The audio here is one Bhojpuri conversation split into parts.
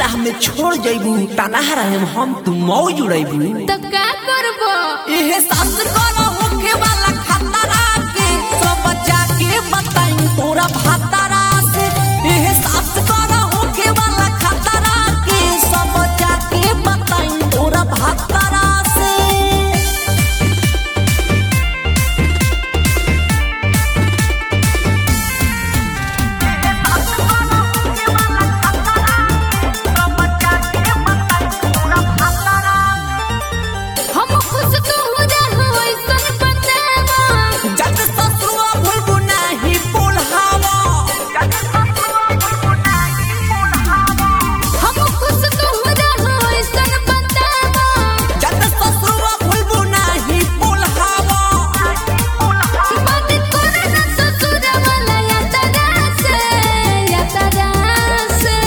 राह में छोड़ जइबू तनहरा हम तू मौज उड़ाइबू तो का करबो एहे सास करो होखे वाला खतरा के सब बच्चा के बताई तोरा भातारा से एहे सास करो होखे वाला खतरा के सब बच्चा के बताई तोरा भातारा से हम खुश तो हो रहू ऐसन बतावा जग ससुआ भूलबू नहीं बोलहावा हम खुश तो हो रहू ऐसन बतावा जग ससुआ भूलबू नहीं बोलहावा बात करे न ससुर वाला या तरह से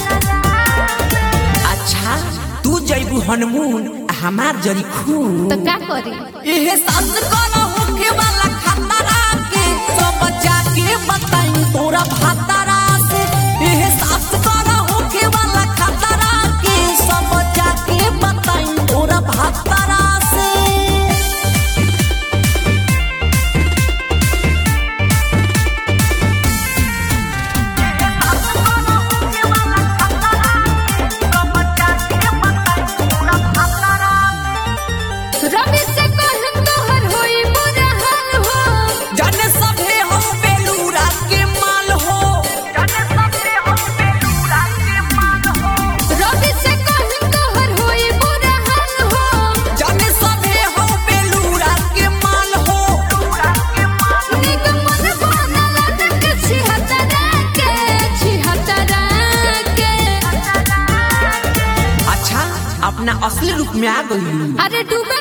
अच्छा तू जइबू हनमून हमार जरी खून तो का करी एहे सास करो होखे वाला खतरा के सब बच्चा के बताई तोरा भातारा से एहे सास करो होखे वाला खतरा के सब बच्चा के बताई तोरा भातारा से रवि से कहन तोहर होई मोर हाल हो जाने सभे हम बेलूरा के माल हो रवि से कहन तोहर होई मोर हाल हो जाने सभे हम बेलूरा के माल हो निक मन बनला के छिहतरा के अच्छा अपना असली रूप में आ गई अरे डूबे